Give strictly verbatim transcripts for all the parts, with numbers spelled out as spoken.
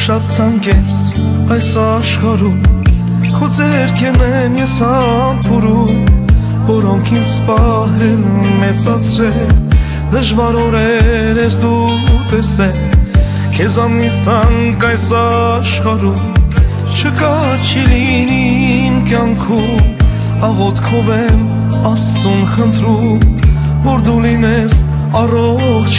շատ տանկ ես այս աշխարհում, քո ձեռքերն են ես անփուրում, որոնք ինձ պահել մեծացրել, դժվար օրեր ես դու տեսել, քեզանից տանկ այս աշխարհում չկա չի լինի իմ կյանքում, աղոթքով եմ Աստծուն խնդրում, որ դու լինես առողջ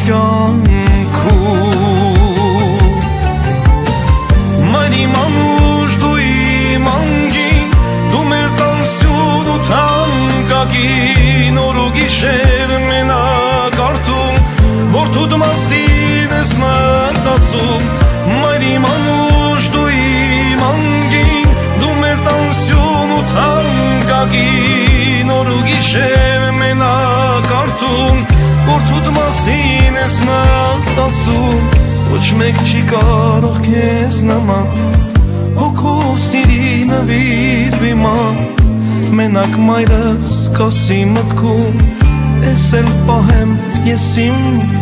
կյանքում։ Մայր իմ անուշ դու իմ անգին, դու մեր տանսյուն ու թանկագին, օր ու գիշեր մենակ արթուն, որդուդ մասին ես մտածում։ Մայր իմ անուշ դու իմ անգին, դու մեր տանսյուն ու թանկագին, օր ու գիշեր մենակ արթուն, որդուդ մասին ես մտածում։ Ոչ մեկ չի կարող քեզ նման, հոգով սիրի նվիրվի ման, մենակ մայրս կասի մտքում, ես էլ պահեմ ես իմ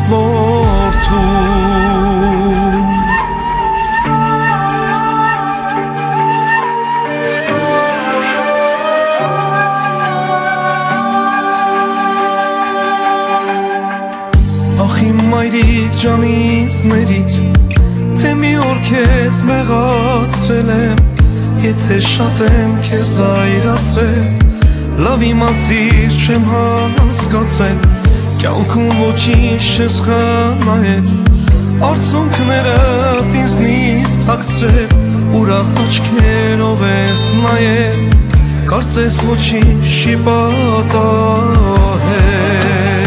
որդուն։ Ախ իմ մայրիկ ջանից ներիր, թե մի օր քեզ նեղացրել եմ, եթե շատ եմ քեզ այրացրել, լավ իմացիր չեմ հասկացել, կյանքում ոչինչ չես խնայել, արցունքներդ ինձնից թաքցրել, ուրախ աչքերով ես նայել, կարծես ոչինչ չի պատահել։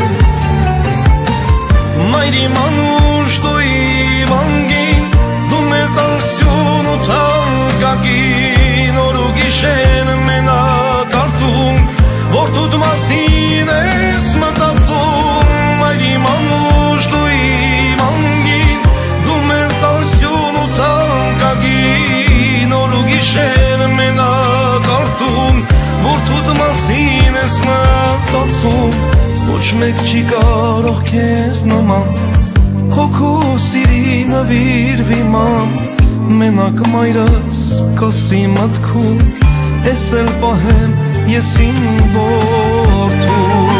Մայր իմ անուշ դու իմ անգին, դու մեր տանսյուն ու թանկագին, օր ու գիշեր մենակ արթուն, որդուդ մասին ես մտածում։ Մայր իմ անուշ դու իմ անգին, դու մեր տանսյուն ու թանկագին, օր ու գիշեր մենակ արթուն, որդուդ մասին ես մտածում։ Ոչ մեկ չի կարող քեզ նման, հոգով սիրի նվիրվի ման, մենակ մայրս կասի մտքում, ես էլ պահեմ ես իմ որդուն։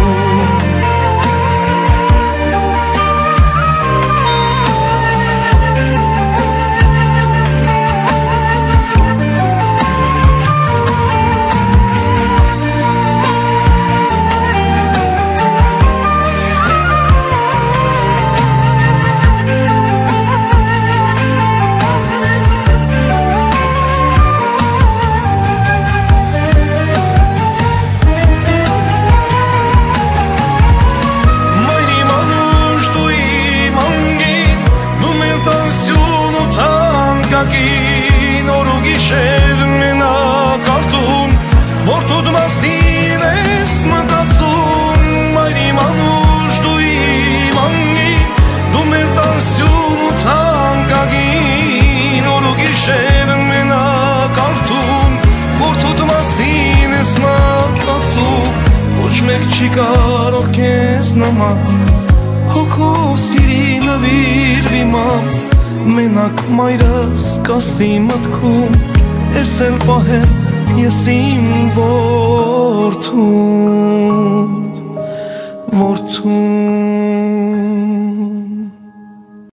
Օր ու գիշեր մենակ արթուն, որդուդ մասին ես մտածում։ Մայր իմ անուշ դու իմ անգին, դու մեր տանսյուն ու թանկագին, օր ու գիշեր մենակ արթուն, որդուդ մասին ես մտածում։ Ոչ մեկ չի կարող քեզ նման, հոգով սիրի նվիրվի ման, մենակ մայրս կասի մտքում, ես էլ պահեմ ես իմ որդուն, որդուն։